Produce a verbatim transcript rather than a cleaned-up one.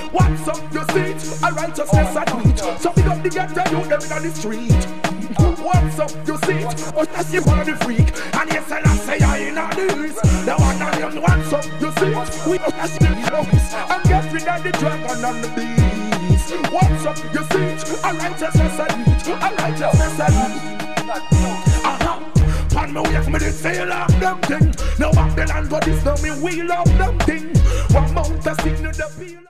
What's up, you see it? A righteousness I do it. So we got the ghetto youth them in the street. What's up, you see it? But that's you one of the freak. And yes, and I say I ain't not this. The one and them, what's up, you see it? We don't have to be close. I'm getting at the dragon and the beast. What's up, you see it? A righteousness I do it. A righteousness I do it. Uh-huh. On my way, me did say love them thing. Now back the land, but this now me we love them thing. One mount a signal the peel.